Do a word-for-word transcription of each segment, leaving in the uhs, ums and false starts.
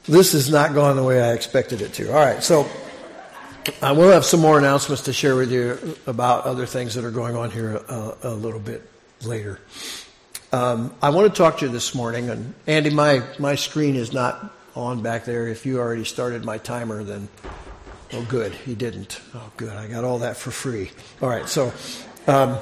This has not gone the way I expected it to. All right, so I will have some more announcements to share with you about other things that are going on here uh, a little bit later. Um, I want to talk to you this morning, and Andy, my, my screen is not on back there. If you already started my timer, then, oh good, he didn't. Oh good, I got all that for free. All right, so um,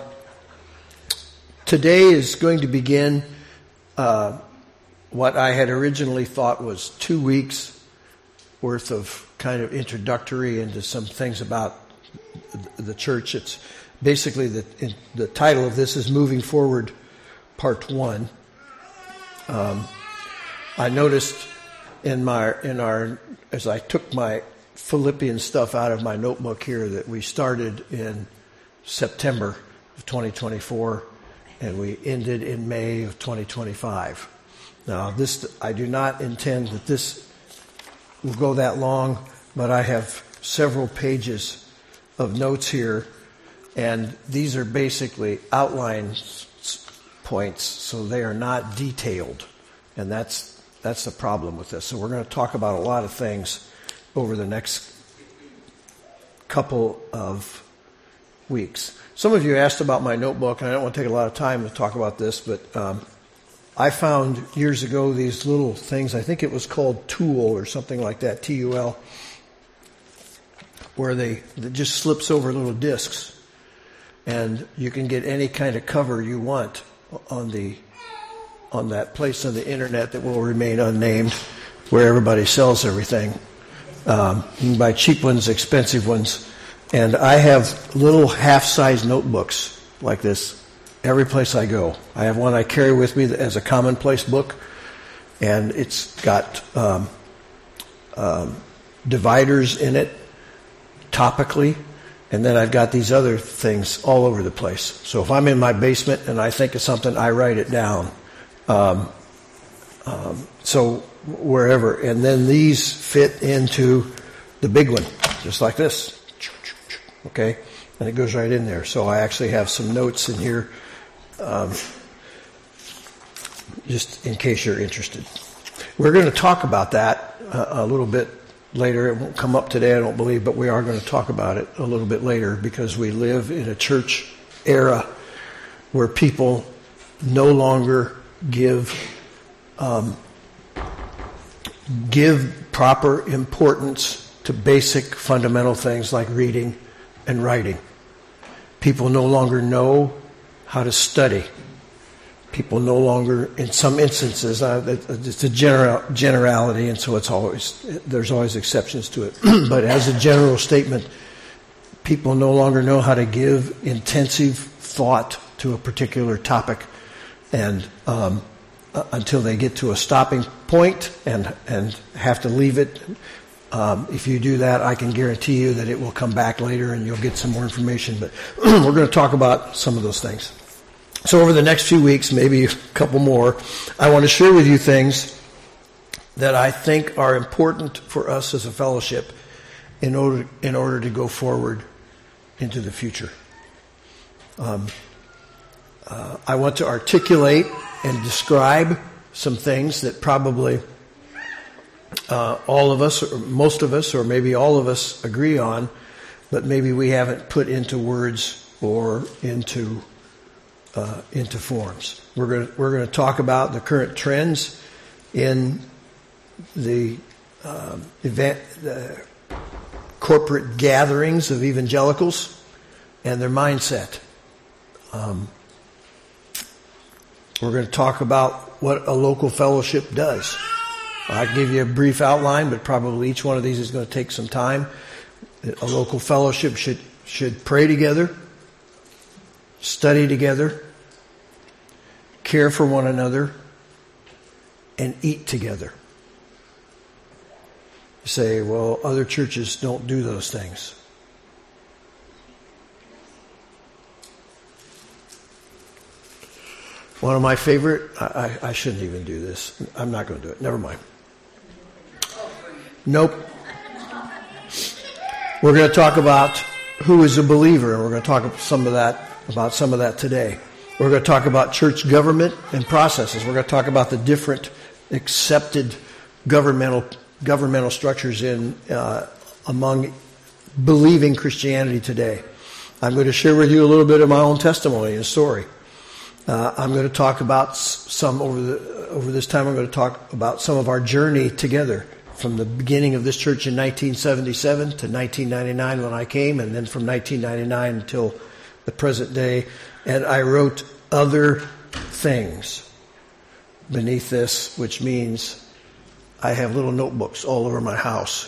today is going to begin uh, what I had originally thought was two weeks worth of kind of introductory into some things about the church. It's basically the, the title of this is Moving Forward Part One. Um, I noticed in my in our as I took my Philippians stuff out of my notebook here that we started in September of twenty twenty-four and we ended in May of twenty twenty-five. Now, this I do not intend that this will go that long, but I have several pages of notes here, and these are basically outlines. Points, so they are not detailed, and that's that's the problem with this. So we're going to talk about a lot of things over the next couple of weeks. Some of you asked about my notebook, and I don't want to take a lot of time to talk about this, but um, I found years ago these little things. I think it was called Tool or something like that, T U L, where they it just slips over little discs, and you can get any kind of cover you want on the on that place on the internet that will remain unnamed, where everybody sells everything. Um, you can buy cheap ones, expensive ones, and I have little half-size notebooks like this every place I go. I have one I carry with me as a commonplace book, and it's got um, um, dividers in it topically. And then I've got these other things all over the place. So if I'm in my basement and I think of something, I write it down. Um, um, so wherever. And then these fit into the big one, just like this. Okay? And it goes right in there. So I actually have some notes in here, um, just in case you're interested. We're going to talk about that uh, a little bit later. It won't come up today, I don't believe, but we are going to talk about it a little bit later because we live in a church era where people no longer give um, give proper importance to basic fundamental things like reading and writing. People no longer know how to study. People no longer, in some instances, uh, it's a general, generality, and so it's always there's always exceptions to it. But as a general statement, people no longer know how to give intensive thought to a particular topic, and um, uh, until they get to a stopping point and and have to leave it. Um, if you do that, I can guarantee you that it will come back later, and you'll get some more information. But we're going to talk about some of those things. So over the next few weeks, maybe a couple more, I want to share with you things that I think are important for us as a fellowship in order in order to go forward into the future. Um, uh, I want to articulate and describe some things that probably uh, all of us, or most of us, or maybe all of us agree on, but maybe we haven't put into words or into Uh, into forms. We're going to, we're going to talk about the current trends in the um, event, the corporate gatherings of evangelicals and their mindset. Um, we're going to talk about what a local fellowship does. I'll give you a brief outline, but probably each one of these is going to take some time. A local fellowship should should pray together, study together, care for one another, and eat together. You say, well, other churches don't do those things. One of my favorite, I, I, I shouldn't even do this. I'm not going to do it. Never mind. Nope. We're going to talk about who is a believer, and we're going to talk some of that about some of that today. We're going to talk about church government and processes. We're going to talk about the different accepted governmental governmental structures in uh, among believing Christianity today. I'm going to share with you a little bit of my own testimony and story. Uh, I'm going to talk about some over the over this time. I'm going to talk about some of our journey together from the beginning of this church in nineteen seventy-seven to nineteen ninety-nine when I came, and then from nineteen ninety-nine until the present day. And I wrote other things beneath this, which means I have little notebooks all over my house.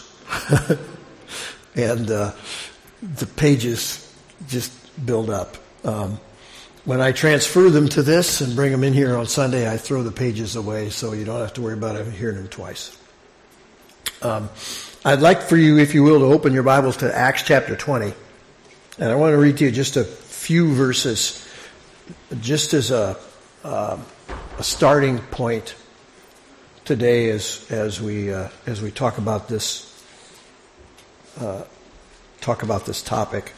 and uh, the pages just build up. Um, when I transfer them to this and bring them in here on Sunday, I throw the pages away so you don't have to worry about hearing them twice. Um, I'd like for you, if you will, to open your Bibles to Acts chapter twenty. And I want to read to you just a few verses, just as a, uh, a starting point today as as we uh, as we talk about this uh, talk about this topic.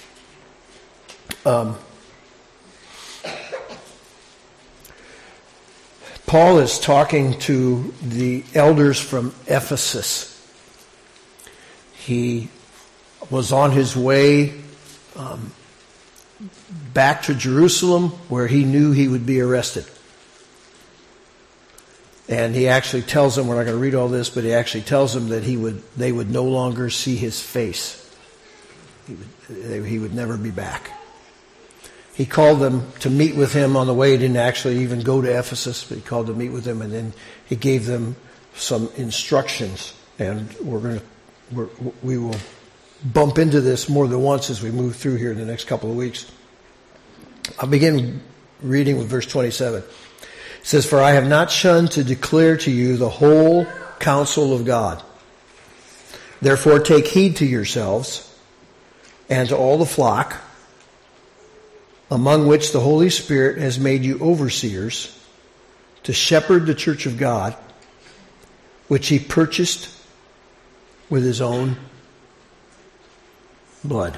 Um, Paul is talking to the elders from Ephesus. He was on his way um, back to Jerusalem, where he knew he would be arrested. And he actually tells them, we're not going to read all this, but he actually tells them that he would, they would no longer see his face. He would, he would never be back. He called them to meet with him on the way. He didn't actually even go to Ephesus, but he called to meet with them, and then he gave them some instructions. And we're going to, we're, we will bump into this more than once as we move through here in the next couple of weeks. I'll begin reading with verse twenty-seven. It says, "For I have not shunned to declare to you the whole counsel of God. Therefore take heed to yourselves and to all the flock, among which the Holy Spirit has made you overseers, to shepherd the church of God, which he purchased with his own blood."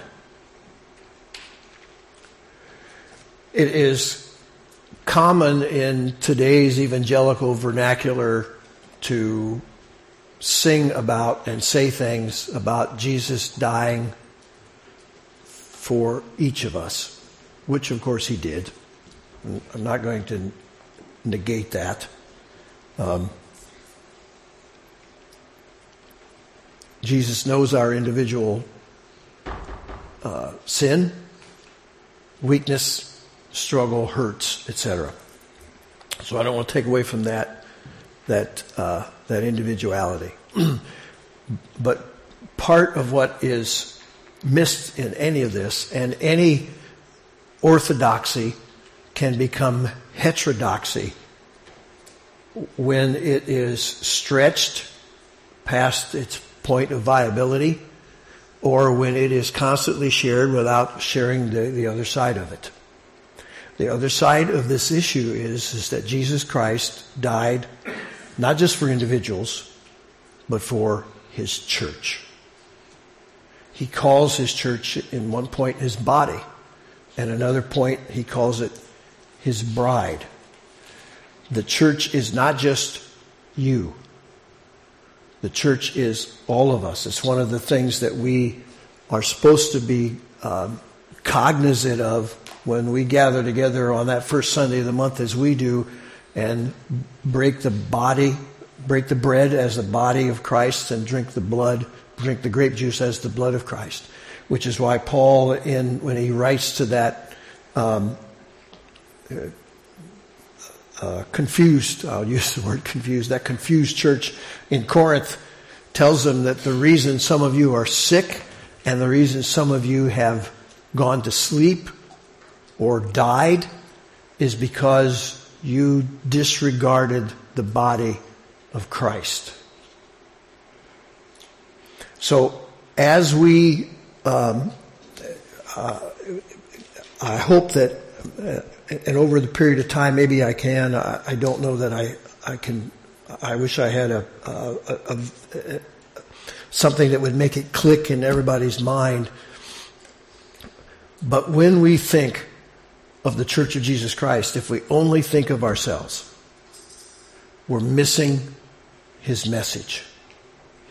It is common in today's evangelical vernacular to sing about and say things about Jesus dying for each of us, which of course he did. I'm not going to negate that. Um, Jesus knows our individual uh, sin, weakness, struggle, hurts, et cetera. So I don't want to take away from that that uh, that individuality. But part of what is missed in any of this, and any orthodoxy can become heterodoxy when it is stretched past its point of viability, or when it is constantly shared without sharing the, the other side of it. The other side of this issue is, is that Jesus Christ died not just for individuals, but for his church. He calls his church, in one point, his body. At another point, he calls it his bride. The church is not just you. The church is all of us. It's one of the things that we are supposed to be um, cognizant of when we gather together on that first Sunday of the month, as we do, and break the body, break the bread as the body of Christ, and drink the blood, drink the grape juice as the blood of Christ. Which is why Paul, in when he writes to that um, uh, confused, I'll use the word confused, that confused church in Corinth, tells them that the reason some of you are sick and the reason some of you have gone to sleep or died is because you disregarded the body of Christ. So as we, um, uh, I hope that, uh, and over the period of time, maybe I can, I, I don't know that I, I can, I wish I had a, a, a, a something that would make it click in everybody's mind. But when we think of the Church of Jesus Christ, if we only think of ourselves, we're missing his message.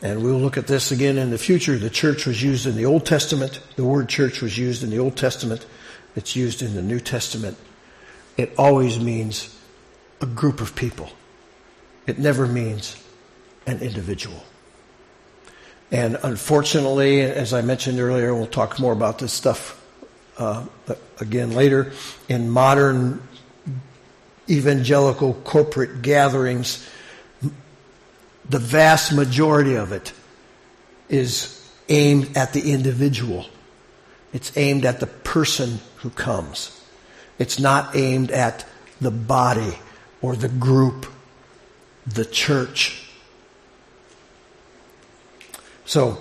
And we'll look at this again in the future. The church was used in the Old Testament. The word church was used in the Old Testament. It's used in the New Testament. It always means a group of people. It never means an individual. And unfortunately, as I mentioned earlier, we'll talk more about this stuff uh, again later, in modern evangelical corporate gatherings, the vast majority of it is aimed at the individual. It's aimed at the person who comes. It's not aimed at the body or the group, the church. So,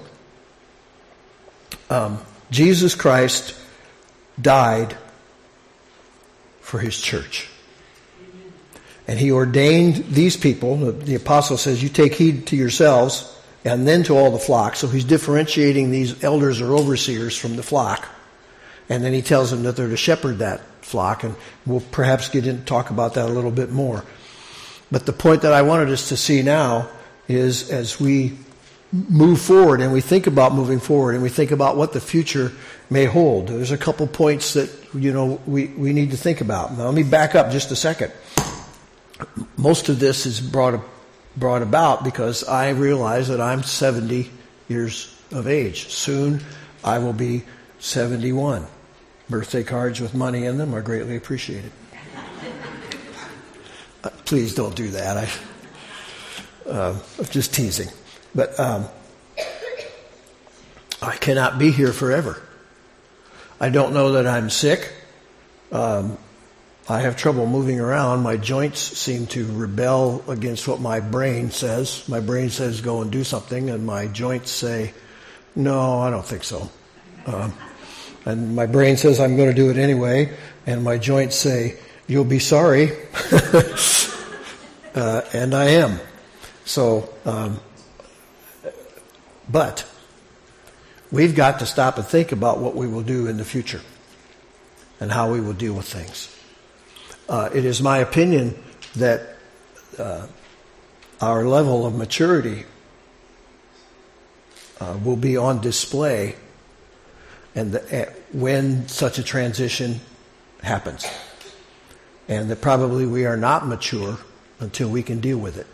um, Jesus Christ died for his church. And he ordained these people. The, the apostle says, you take heed to yourselves and then to all the flock. So he's differentiating these elders or overseers from the flock. And then he tells them that they're to shepherd that flock. And we'll perhaps get in talk about that a little bit more. But the point that I wanted us to see now is, as we move forward and we think about moving forward and we think about what the future may hold, there's a couple points that, you know, we, we need to think about. Now let me back up just a second. Most of this is brought brought about because I realize that I'm seventy years of age. Soon I will be seventy-one. Birthday cards with money in them are greatly appreciated. Uh, please don't do that. I, uh, I'm just teasing. But um, I cannot be here forever. I don't know that I'm sick. Um, I have trouble moving around. My joints seem to rebel against what my brain says. My brain says go and do something, and my joints say, no, I don't think so. Um, and my brain says I'm going to do it anyway, and my joints say, you'll be sorry. uh, and I am. So, um, but we've got to stop and think about what we will do in the future and how we will deal with things. Uh, it is my opinion that uh, our level of maturity uh, will be on display and the, uh, when such a transition happens. And that probably we are not mature until we can deal with it.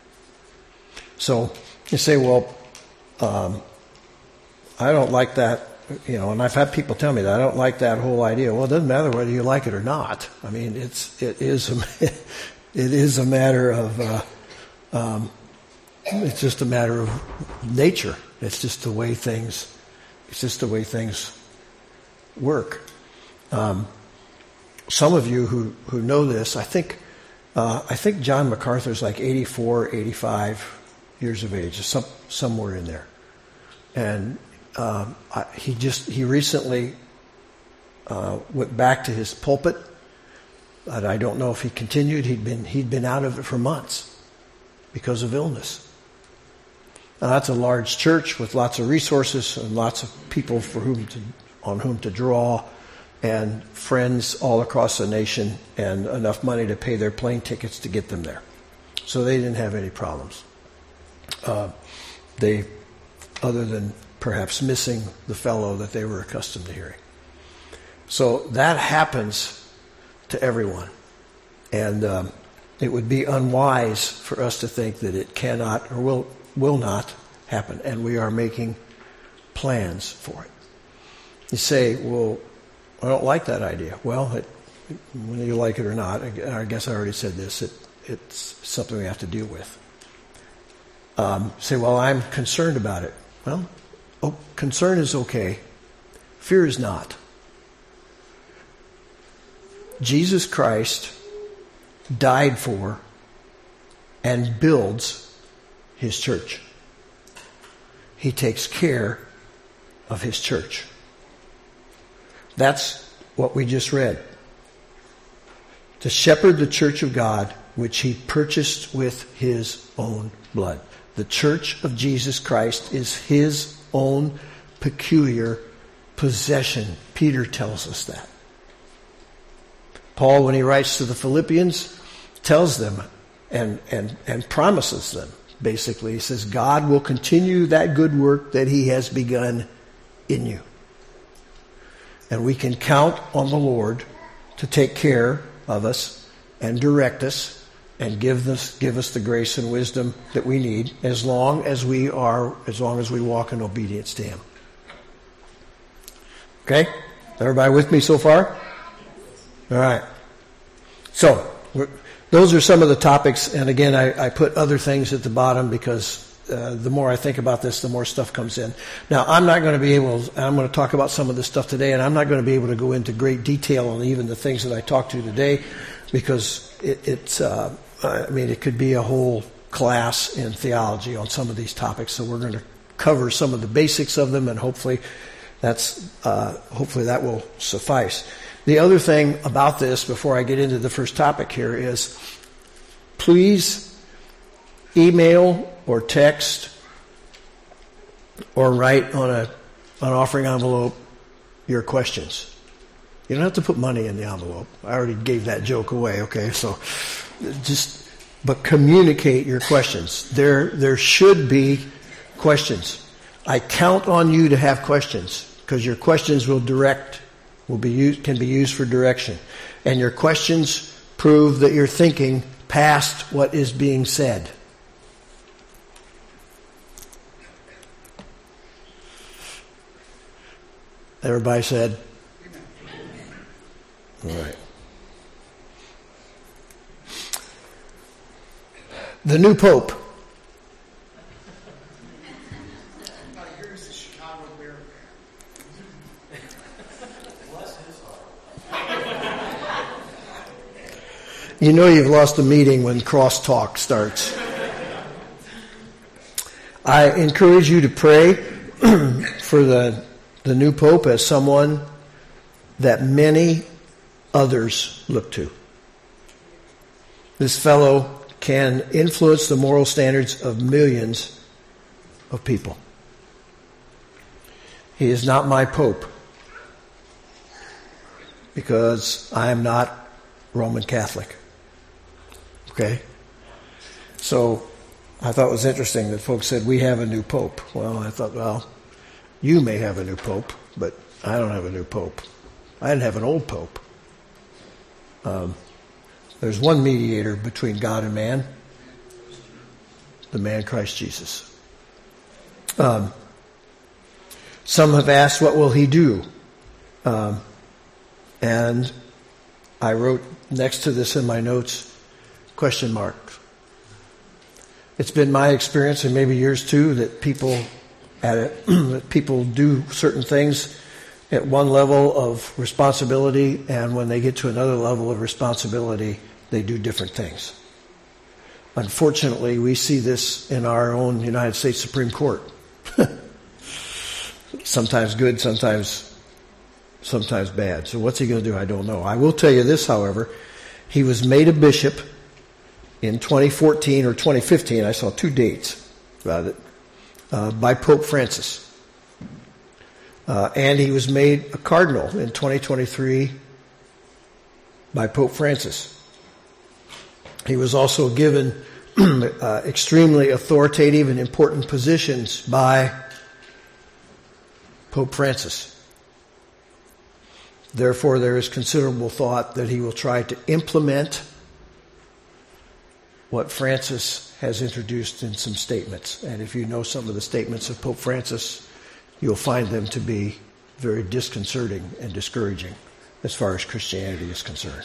So you say, well, um, I don't like that. You know, and I've had people tell me that I don't like that whole idea. Well, it doesn't matter whether you like it or not. I mean, it's it is a, it is a matter of uh, um, it's just a matter of nature. It's just the way things it's just the way things work. Um, some of you who, who know this, I think uh, I think John MacArthur's like eighty-four, eighty-five years of age, some somewhere in there, and. Um, I, he just he recently uh, went back to his pulpit, and I don't know if he continued. He'd been he'd been out of it for months because of illness. Now that's a large church with lots of resources and lots of people for whom to on whom to draw, and friends all across the nation, and enough money to pay their plane tickets to get them there. So they didn't have any problems. Uh, they, other than perhaps missing the fellow that they were accustomed to hearing. So that happens to everyone. And um, it would be unwise for us to think that it cannot or will will not happen. And we are making plans for it. You say, well, I don't like that idea. Well, it, whether you like it or not, I guess I already said this, it, it's something we have to deal with. Um, say, well, I'm concerned about it. Well, oh, concern is okay. Fear is not. Jesus Christ died for and builds his church. He takes care of his church. That's what we just read. To shepherd the church of God, which he purchased with his own blood. The church of Jesus Christ is his own peculiar possession. Peter tells us that. Paul, when he writes to the Philippians, tells them and, and, and promises them basically. He says, God will continue that good work that he has begun in you. And we can count on the Lord to take care of us and direct us and give us, give us the grace and wisdom that we need as long as we are, as long as we walk in obedience to him. Okay? Everybody with me so far? All right. So, we're, those are some of the topics. And again, I, I put other things at the bottom because uh, the more I think about this, the more stuff comes in. Now, I'm not going to be able, I'm going to talk about some of this stuff today, and I'm not going to be able to go into great detail on even the things that I talked to today because it, it's, uh, I mean, it could be a whole class in theology on some of these topics. So we're going to cover some of the basics of them, and hopefully that's, uh, hopefully that will suffice. The other thing about this, before I get into the first topic here, is please email or text or write on a an offering envelope your questions. You don't have to put money in the envelope. I already gave that joke away, okay? So just, but communicate your questions. There, there should be questions. I count on you to have questions because your questions will direct will be used, can be used for direction. And your questions prove that you're thinking past what is being said. Everybody said? All right. The new Pope. You know you've lost a meeting when crosstalk starts. I encourage you to pray for the the new Pope as someone that many others look to. This fellow can influence the moral standards of millions of people. He is not my Pope because I am not Roman Catholic. Okay? So I thought it was interesting that folks said, we have a new Pope. Well, I thought, well, you may have a new Pope, but I don't have a new Pope. I didn't have an old Pope. Um, there's one mediator between God and man, the man Christ Jesus. Um, some have asked, what will he do? Um, and I wrote next to this in my notes, question mark. It's been my experience, and maybe yours too, that people at it, that people do certain things at one level of responsibility, and when they get to another level of responsibility, they do different things. Unfortunately, we see this in our own United States Supreme Court. Sometimes good, sometimes sometimes bad. So what's he going to do? I don't know. I will tell you this, however. He was made a bishop in twenty fourteen or twenty fifteen. I saw two dates about it. Uh, by Pope Francis. Uh, and he was made a cardinal in twenty twenty-three by Pope Francis. He was also given uh, extremely authoritative and important positions by Pope Francis. Therefore, there is considerable thought that he will try to implement what Francis has introduced in some statements. And if you know some of the statements of Pope Francis, you'll find them to be very disconcerting and discouraging as far as Christianity is concerned.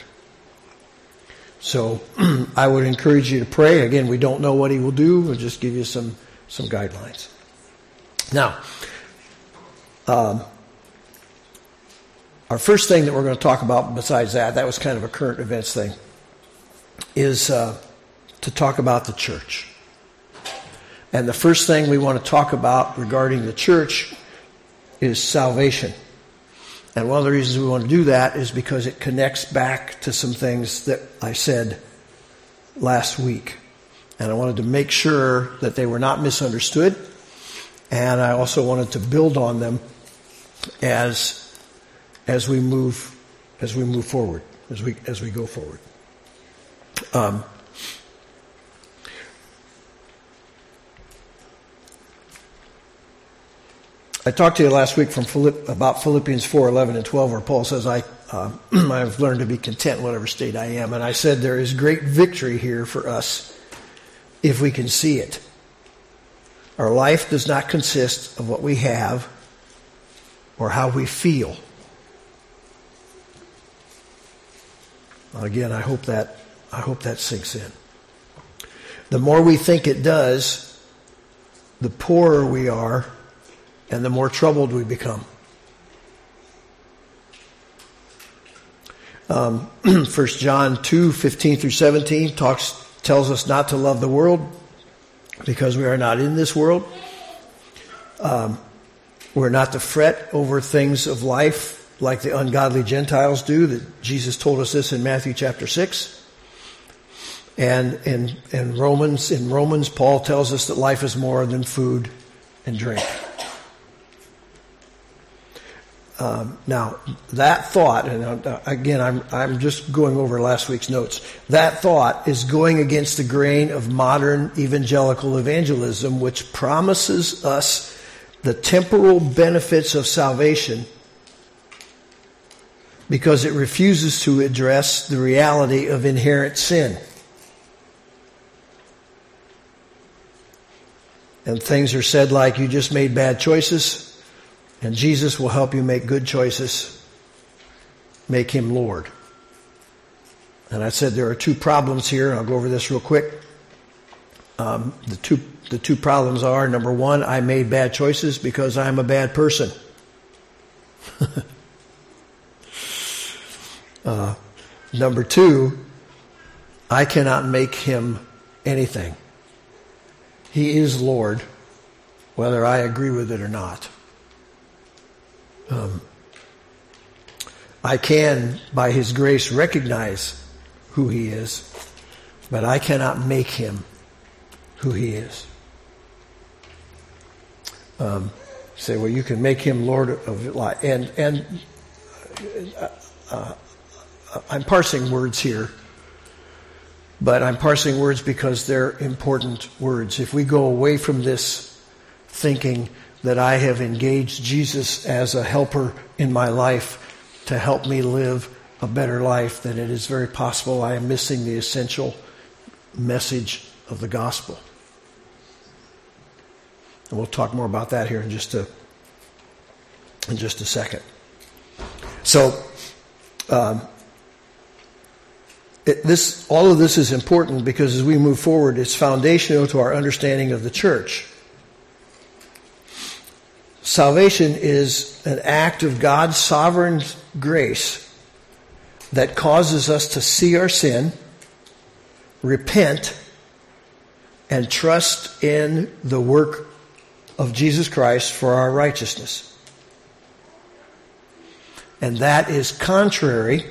So I would encourage you to pray. Again, we don't know what he will do. We'll just give you some, some guidelines. Now, um, our first thing that we're going to talk about besides that, that was kind of a current events thing, is uh, to talk about the church. And the first thing we want to talk about regarding the church is salvation. And one of the reasons we want to do that is because it connects back to some things that I said last week. And I wanted to make sure that they were not misunderstood. And I also wanted to build on them as as we move as we move forward, as we as we go forward. Um, I talked to you last week from Philipp, about Philippians four, eleven, and twelve, where Paul says, I, uh, I've learned to be content in whatever state I am. And I said there is great victory here for us if we can see it. Our life does not consist of what we have or how we feel. Again, I hope that I hope that sinks in. The more we think it does, the poorer we are and the more troubled we become. Um, First John two, fifteen through seventeen talks tells us not to love the world because we are not in this world. Um, we're not to fret over things of life like the ungodly Gentiles do. That Jesus told us this in Matthew chapter six. And in, in Romans, in Romans, Paul tells us that life is more than food and drink. Um, now, that thought, and uh, again, I'm I'm just going over last week's notes. That thought is going against the grain of modern evangelical evangelism, which promises us the temporal benefits of salvation because it refuses to address the reality of inherent sin. And things are said like, you just made bad choices, and Jesus will help you make good choices. Make him Lord. And I said there are two problems here, and I'll go over this real quick. Um, the two the two problems are, number one, I made bad choices because I'm a bad person. uh, number two, I cannot make him anything. He is Lord, whether I agree with it or not. Um, I can, by his grace, recognize who he is, but I cannot make him who he is. Um, say, well, you can make him Lord of life. And, and uh, uh, I'm parsing words here. But I'm parsing words because they're important words. If we go away from this thinking that I have engaged Jesus as a helper in my life to help me live a better life, then it is very possible I am missing the essential message of the gospel. And we'll talk more about that here in just a, in just a second. So, um, It, this, all of this is important because as we move forward, it's foundational to our understanding of the church. Salvation is an act of God's sovereign grace that causes us to see our sin, repent, and trust in the work of Jesus Christ for our righteousness. And that is contrary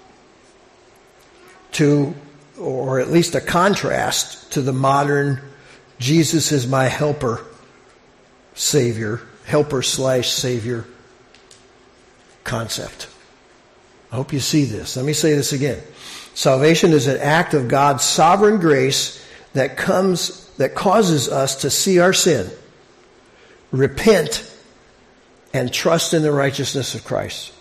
to, or at least a contrast to the modern Jesus is my helper, Savior, helper slash Savior concept. I hope you see this. Let me say this again. Salvation is an act of God's sovereign grace that comes, that causes us to see our sin, repent, and trust in the righteousness of Christ.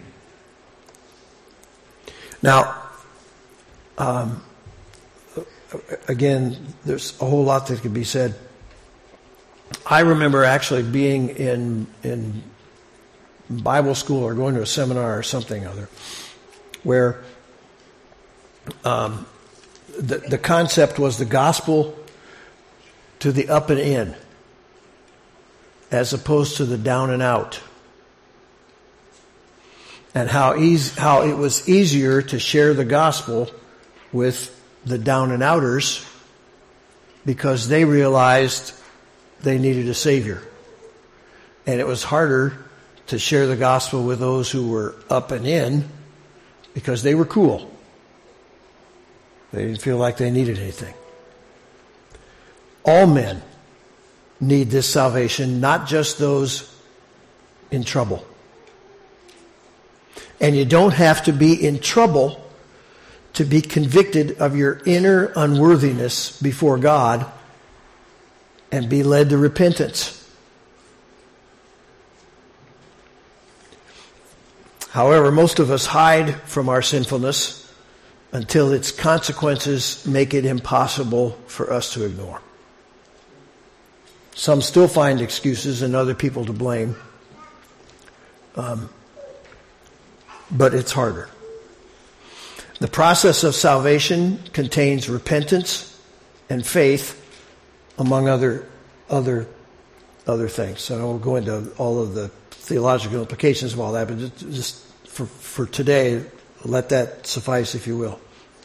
Now, Um, again, there's a whole lot that could be said. I remember actually being in in Bible school or going to a seminar or something other, where um, the the concept was the gospel to the up and in, as opposed to the down and out, and how easy how it was easier to share the gospel with the down and outers because they realized they needed a Savior. And it was harder to share the gospel with those who were up and in because they were cool. They didn't feel like they needed anything. All men need this salvation, not just those in trouble. And you don't have to be in trouble to be convicted of your inner unworthiness before God and be led to repentance. However, most of us hide from our sinfulness until its consequences make it impossible for us to ignore. Some still find excuses and other people to blame. Um, but it's harder. The process of salvation contains repentance and faith, among other other other things. So I won't go into all of the theological implications of all that, but just, just for, for today, let that suffice, if you will.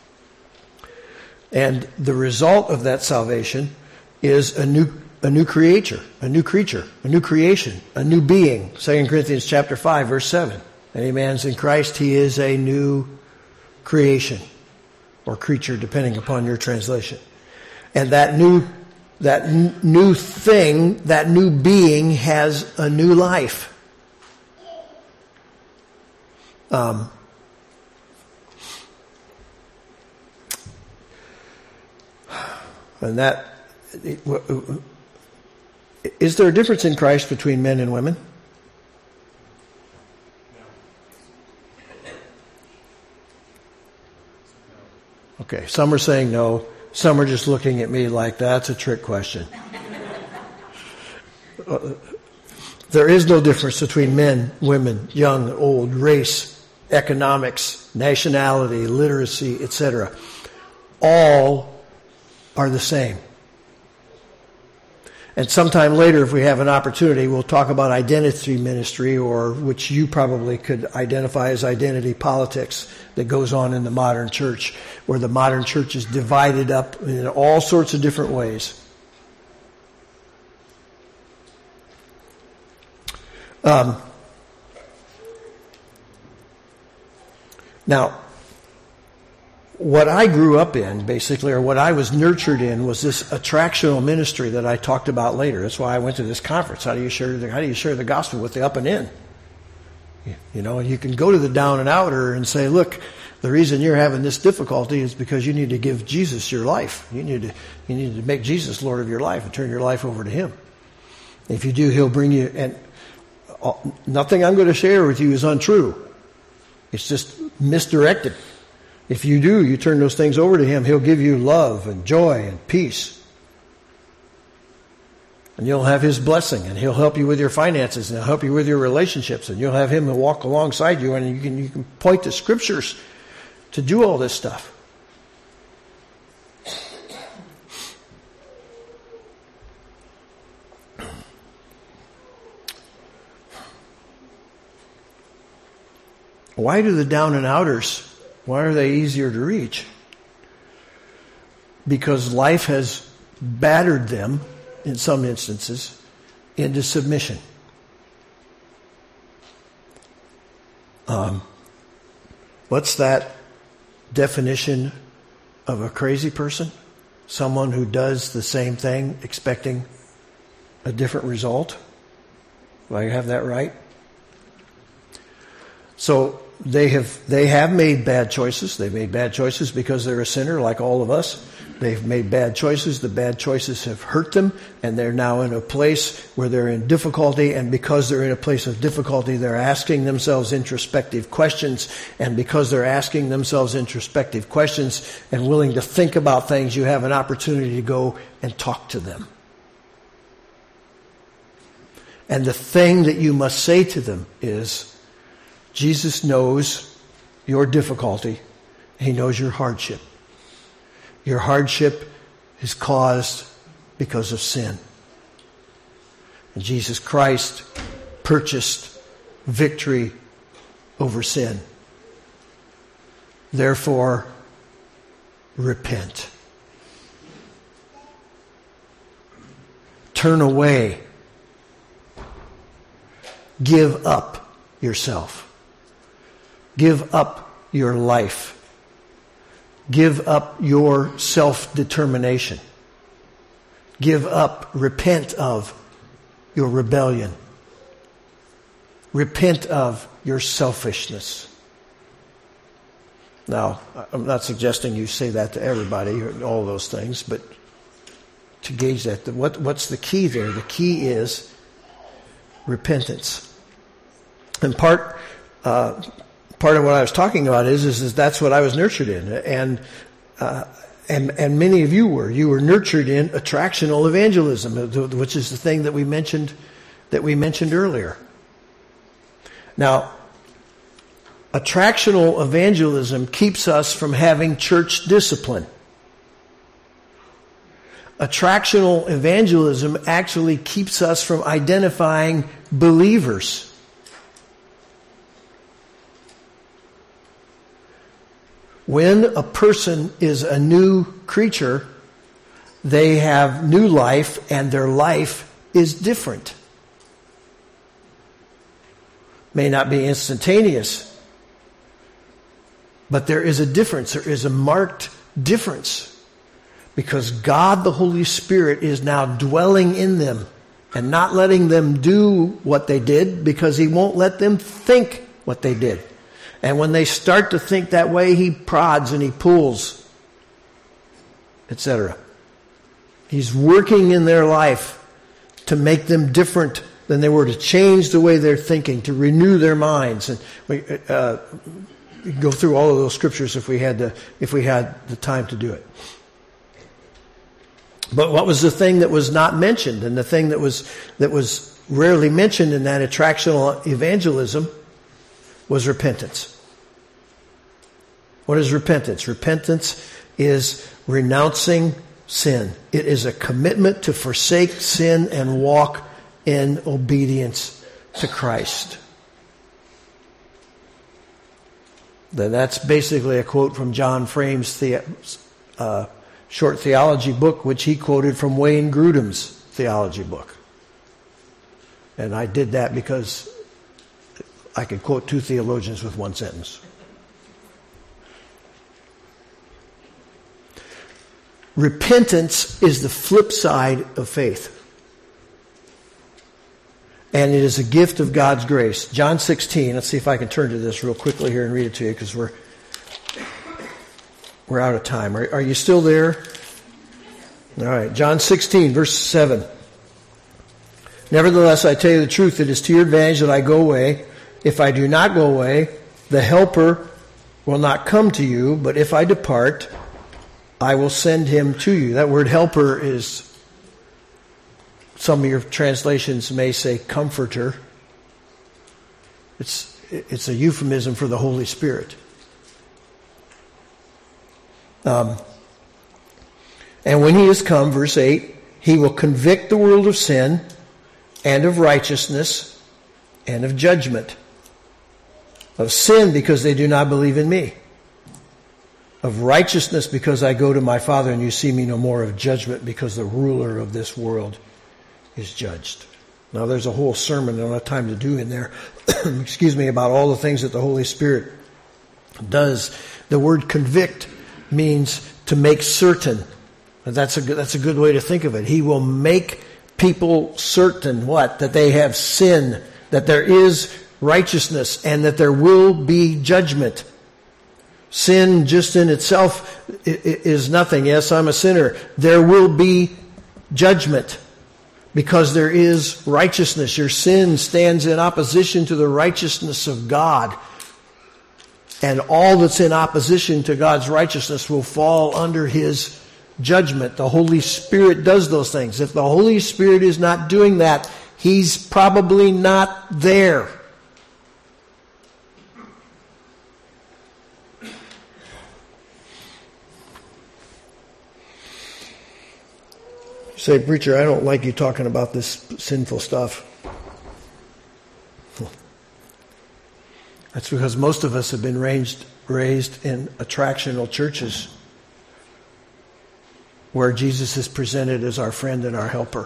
And the result of that salvation is a new a new creature, a new creature, a new creation, a new being. Second Corinthians chapter five, verse seven. Any man's in Christ, he is a new creation or creature, depending upon your translation. And that new that n- new thing, that new being has a new life. Um, and that, is there a difference in Christ between men and women? Okay, some are saying no. Some are just looking at me like that's a trick question. uh, there is no difference between men, women, young, old, race, economics, nationality, literacy, et cetera. All are the same. And sometime later, if we have an opportunity, we'll talk about identity ministry, or which you probably could identify as identity politics, that goes on in the modern church, where the modern church is divided up in all sorts of different ways. Um, now, what I grew up in, basically, or what I was nurtured in, was this attractional ministry that I talked about later. That's why I went to this conference. How do you share the, how do you share the gospel with the up and in? You know, you can go to the down and outer and say, look, the reason you're having this difficulty is because you need to give Jesus your life. You need to, you need to make Jesus Lord of your life and turn your life over to Him. If you do, He'll bring you, and nothing I'm going to share with you is untrue. It's just misdirected. If you do, you turn those things over to Him, He'll give you love and joy and peace. And you'll have His blessing, and He'll help you with your finances, and He'll help you with your relationships, and you'll have Him to walk alongside you, and you can, you can point to Scriptures to do all this stuff. Why do the down and outers, why are they easier to reach? Because life has battered them, in some instances, into submission. Um, what's that definition of a crazy person? Someone who does the same thing expecting a different result? Do I have that right? So they have they have made bad choices. They've made bad choices because they're a sinner like all of us. They've made bad choices. The bad choices have hurt them, and they're now in a place where they're in difficulty, and because they're in a place of difficulty, they're asking themselves introspective questions, and because they're asking themselves introspective questions and willing to think about things, you have an opportunity to go and talk to them. And the thing that you must say to them is, Jesus knows your difficulty. He knows your hardship. Your hardship is caused because of sin. And Jesus Christ purchased victory over sin. Therefore, repent. Turn away. Give up yourself. Give up your life. Give up your self-determination. Give up, repent of your rebellion. Repent of your selfishness. Now, I'm not suggesting you say that to everybody, or all those things, but to gauge that, what, what's the key there? The key is repentance. And part uh, part of what I was talking about is, is, is that's what I was nurtured in. And, uh, and, and many of you were. You were nurtured in attractional evangelism, which is the thing that we mentioned, that we mentioned earlier. Now, attractional evangelism keeps us from having church discipline. Attractional evangelism actually keeps us from identifying believers. When a person is a new creature, they have new life and their life is different. May not be instantaneous, but there is a difference. There is a marked difference. Because God, the Holy Spirit, is now dwelling in them and not letting them do what they did, because He won't let them think what they did. And when they start to think that way, He prods and He pulls, et cetera. He's working in their life to make them different than they were, to change the way they're thinking, to renew their minds. And we uh, go through all of those scriptures if we had the if we had the time to do it. But what was the thing that was not mentioned, and the thing that was that was rarely mentioned in that attractional evangelism was repentance. What is repentance? Repentance is renouncing sin. It is a commitment to forsake sin and walk in obedience to Christ. Then that's basically a quote from John Frame's the, uh, short theology book, which he quoted from Wayne Grudem's theology book. And I did that because I could quote two theologians with one sentence. Repentance is the flip side of faith. And it is a gift of God's grace. John sixteen, let's see if I can turn to this real quickly here and read it to you, because we're we're out of time. Are, are you still there? All right, John sixteen, verse seven. Nevertheless, I tell you the truth, it is to your advantage that I go away. If I do not go away, the Helper will not come to you, but if I depart, I will send him to you. That word helper is, some of your translations may say comforter. It's, it's a euphemism for the Holy Spirit. Um, and when he is come, verse eight, he will convict the world of sin and of righteousness and of judgment. Of sin, because they do not believe in me. Of righteousness, because I go to my Father and you see me no more. Of judgment, because the ruler of this world is judged. Now there's a whole sermon I don't have time to do in there, excuse me, about all the things that the Holy Spirit does. The word convict means to make certain. And that's a good, that's a good way to think of it. He will make people certain what? That they have sin, that there is righteousness, and that there will be judgment. Sin just in itself is nothing. Yes, I'm a sinner. There will be judgment because there is righteousness. Your sin stands in opposition to the righteousness of God. And all that's in opposition to God's righteousness will fall under His judgment. The Holy Spirit does those things. If the Holy Spirit is not doing that, He's probably not there. Say, preacher, I don't like you talking about this sinful stuff. That's because most of us have been raised, raised in attractional churches where Jesus is presented as our friend and our helper.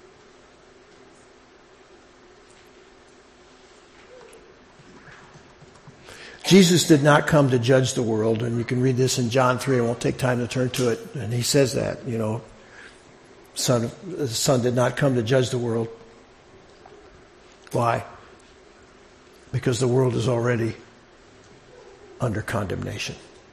Jesus did not come to judge the world, and you can read this in John three. I won't take time to turn to it. And he says that, you know, Son, the Son did not come to judge the world. Why? Because the world is already under condemnation.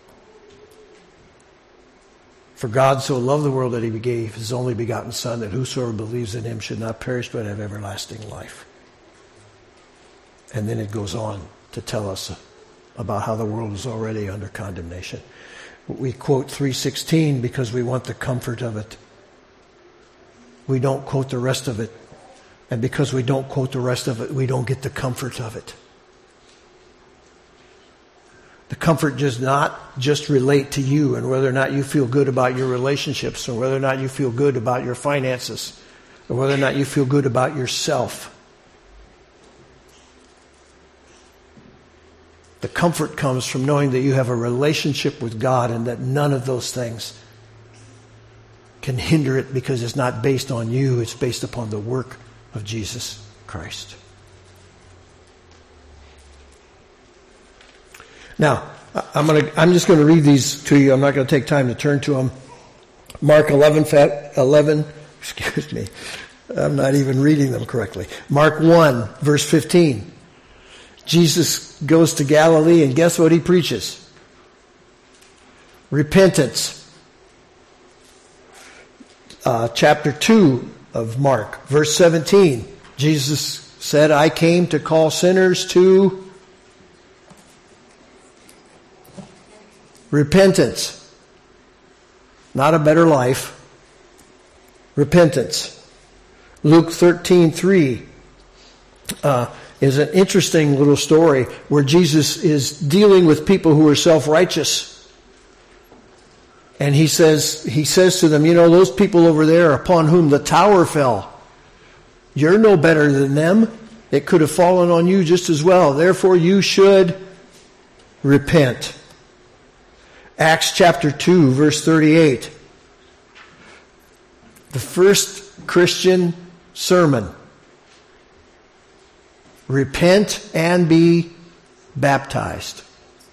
For God so loved the world that He gave His only begotten Son, that whosoever believes in Him should not perish but have everlasting life. And then it goes on to tell us about how the world is already under condemnation. We quote three sixteen because we want the comfort of it. We don't quote the rest of it. And because we don't quote the rest of it, we don't get the comfort of it. The comfort does not just relate to you and whether or not you feel good about your relationships, or whether or not you feel good about your finances, or whether or not you feel good about yourself. The comfort comes from knowing that you have a relationship with God and that none of those things can hinder it, because it's not based on you, it's based upon the work of Jesus Christ. Now, I'm going to, I'm just going to read these to you. I'm not going to take time to turn to them. Mark eleven, eleven, excuse me. I'm not even reading them correctly. Mark one, verse fifteen. Jesus goes to Galilee, and guess what he preaches? Repentance. Uh, chapter two of Mark, verse seventeen. Jesus said, I came to call sinners to repentance. Not a better life. Repentance. Luke thirteen three uh, is an interesting little story where Jesus is dealing with people who are self-righteous. And he says, he says to them, you know, those people over there upon whom the tower fell, you're no better than them. It could have fallen on you just as well. Therefore, you should repent. Acts chapter two, verse thirty-eight. The first Christian sermon. Repent and be baptized.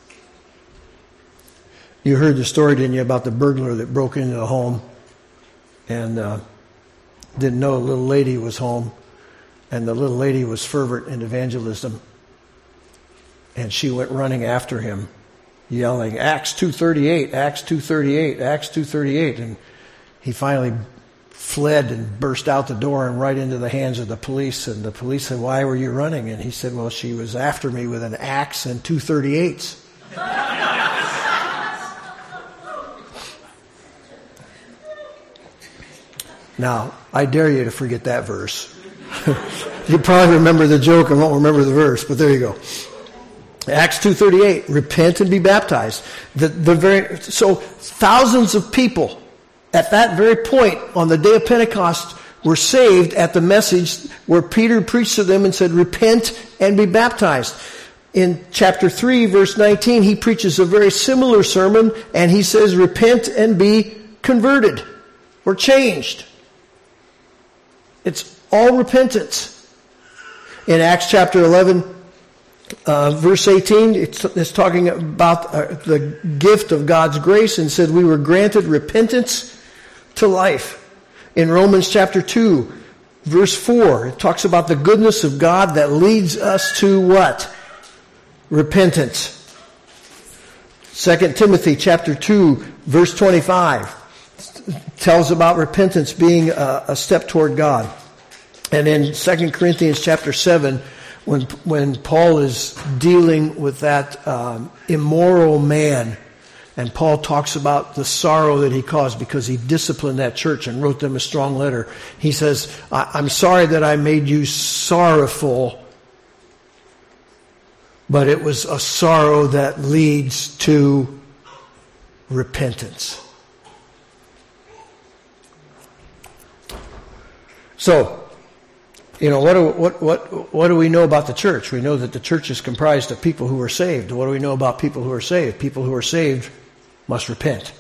You heard the story, didn't you, about the burglar that broke into the home and uh, didn't know a little lady was home, and the little lady was fervent in evangelism, and she went running after him, yelling, Acts two thirty-eight, Acts two thirty-eight, Acts two thirty-eight, and he finally fled and burst out the door and right into the hands of the police, and the police said, why were you running? And he said, well, she was after me with an axe and two thirty-eights. Now, I dare you to forget that verse. You probably remember the joke and won't remember the verse, but there you go. Acts two thirty-eight, repent and be baptized. The, the very, so thousands of people at that very point on the day of Pentecost were saved at the message where Peter preached to them and said, repent and be baptized. In chapter three, verse nineteen, he preaches a very similar sermon, and he says, repent and be converted or changed. It's all repentance. In Acts chapter eleven, uh, verse eighteen, it's, it's talking about uh, the gift of God's grace, and said we were granted repentance to life. In Romans chapter two, verse four, it talks about the goodness of God that leads us to what? Repentance. Second Timothy chapter two, verse twenty-five, tells about repentance being a, a step toward God. And in Second Corinthians chapter seven, when when Paul is dealing with that um, immoral man, and Paul talks about the sorrow that he caused because he disciplined that church and wrote them a strong letter. He says, I'm sorry that I made you sorrowful, but it was a sorrow that leads to repentance. So, you know, what do, what, what, what do we know about the church? We know that the church is comprised of people who are saved. What do we know about people who are saved? People who are saved must repent.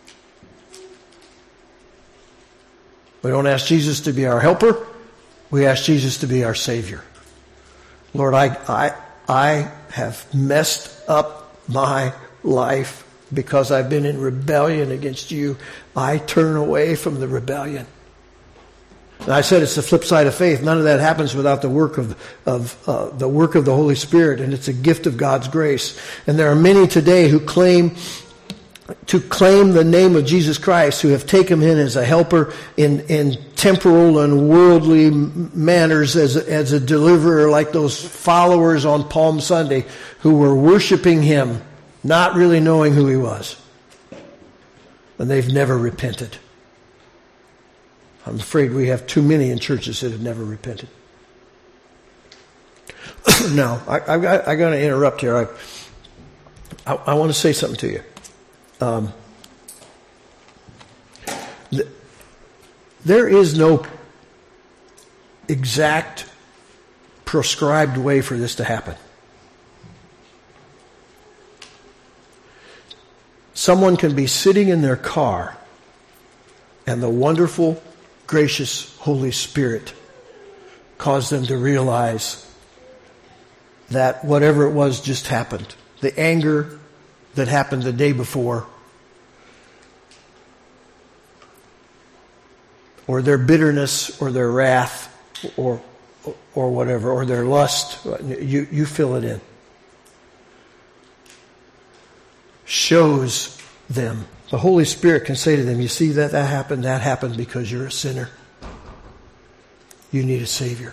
We don't ask Jesus to be our helper. We ask Jesus to be our Savior. Lord, I, I, I have messed up my life because I've been in rebellion against you. I turn away from the rebellion. And I said it's the flip side of faith. None of that happens without the work of, of uh, the work of the Holy Spirit, and it's a gift of God's grace. And there are many today who claim to claim the name of Jesus Christ, who have taken him as a helper in, in temporal and worldly manners, as a, as a deliverer, like those followers on Palm Sunday who were worshiping him, not really knowing who he was. And they've never repented. I'm afraid we have too many in churches that have never repented. Now, I, I've got, I'm going to interrupt here. I, I, I want to say something to you. Um, th- there is no exact prescribed way for this to happen. Someone can be sitting in their car and the wonderful, gracious Holy Spirit cause them to realize that whatever it was just happened. The anger that happened the day before, or their bitterness, or their wrath, or or whatever, or their lust, you, you fill it in. Shows them. The Holy Spirit can say to them, you see that that happened, that happened because you're a sinner. You need a Savior.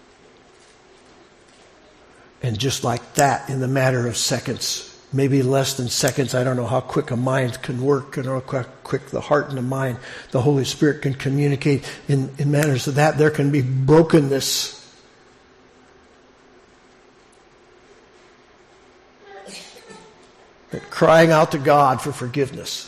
And just like that, in the matter of seconds, maybe less than seconds, I don't know how quick a mind can work and how quick the heart and the mind, the Holy Spirit can communicate in, in manners of that. There can be brokenness. Crying out to God for forgiveness.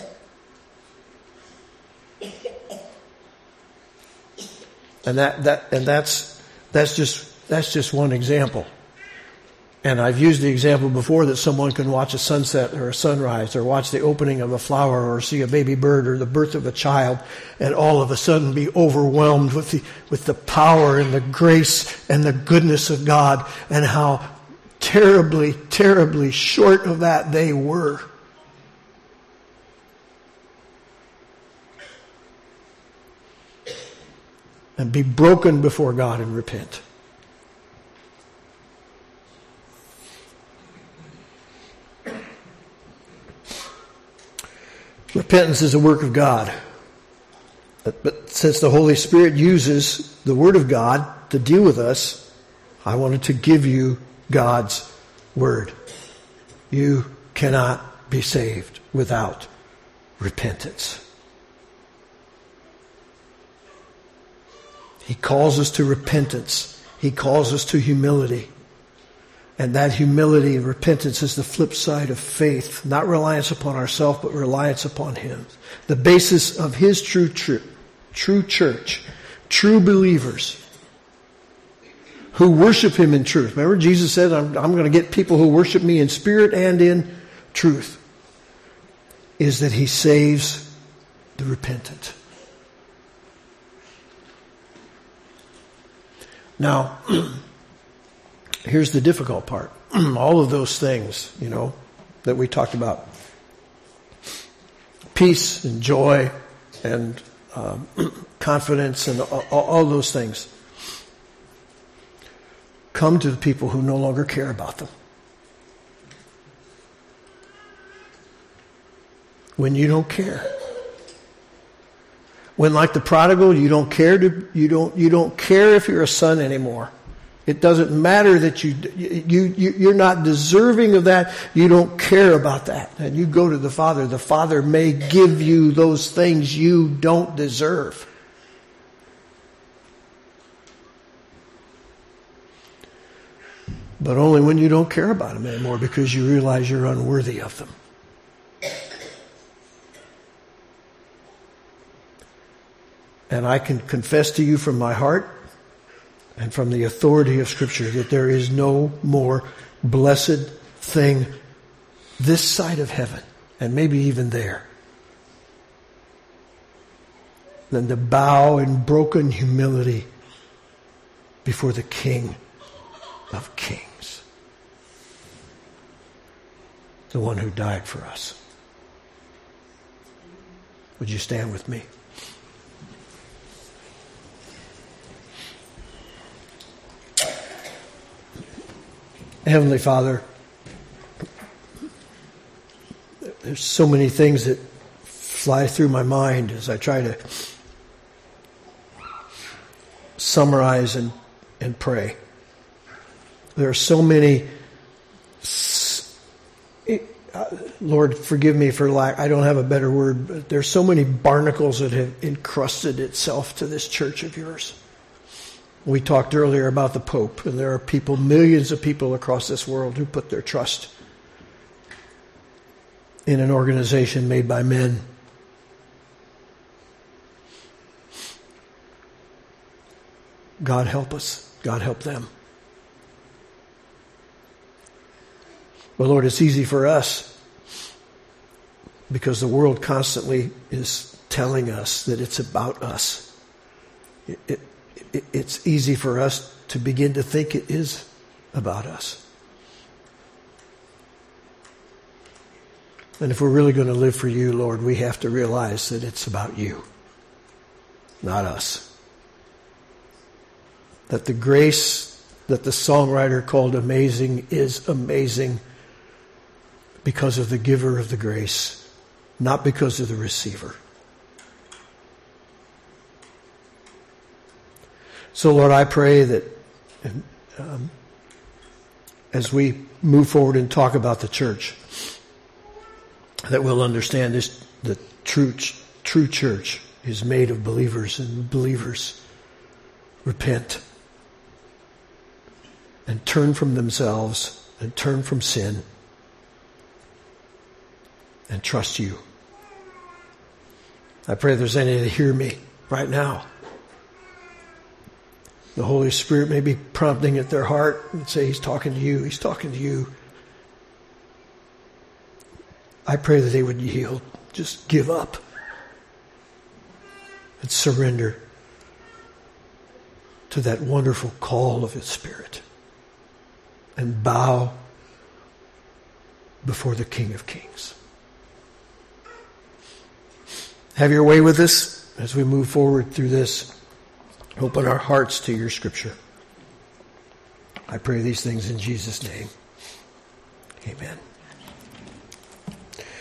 And that, that and that's that's just that's just one example. And I've used the example before that someone can watch a sunset or a sunrise or watch the opening of a flower or see a baby bird or the birth of a child and all of a sudden be overwhelmed with the with the power and the grace and the goodness of God, and how terribly, terribly short of that they were. And be broken before God and repent. Repentance is a work of God. But, but since the Holy Spirit uses the Word of God to deal with us, I wanted to give you God's Word. You cannot be saved without repentance. He calls us to repentance. He calls us to humility. And that humility and repentance is the flip side of faith. Not reliance upon ourselves, but reliance upon Him. The basis of His true, true, true church, true believers who worship Him in truth. Remember, Jesus said, I'm, I'm going to get people who worship me in spirit and in truth. Is that He saves the repentant. Now, here's the difficult part. All of those things, you know, that we talked about. Peace and joy and um, confidence and all, all those things come to the people who no longer care about them. When you don't care. When, like the prodigal, you don't care to you don't you don't care if you're a son anymore. It doesn't matter that you, you, you, you're not deserving of that. You don't care about that. And you go to the Father. The Father may give you those things you don't deserve. But only when you don't care about them anymore, because you realize you're unworthy of them. And I can confess to you from my heart and from the authority of Scripture that there is no more blessed thing this side of heaven, and maybe even there, than to bow in broken humility before the King of Kings, the one who died for us. Would you stand with me? Heavenly Father, there's so many things that fly through my mind as I try to summarize and, and pray. There are so many, Lord, forgive me for lack, I don't have a better word, but there's so many barnacles that have encrusted itself to this church of yours. We talked earlier about the Pope, and there are people, millions of people across this world who put their trust in an organization made by men. God help us. God help them. Well, Lord, it's easy for us because the world constantly is telling us that it's about us. It, it, it, it's easy for us to begin to think it is about us. And if we're really going to live for you, Lord, we have to realize that it's about you, not us. That the grace that the songwriter called amazing is amazing because of the giver of the grace, not because of the receiver. So, Lord, I pray that um, as we move forward and talk about the church, that we'll understand this, the true, true church is made of believers, and believers repent and turn from themselves and turn from sin and trust you. I pray if there's any that hear me right now, the Holy Spirit may be prompting at their heart and say, he's talking to you, he's talking to you. I pray that they would yield, just give up and surrender to that wonderful call of His Spirit and bow before the King of Kings. Have your way with us as we move forward through this. Open our hearts to your Scripture. I pray these things in Jesus' name. Amen.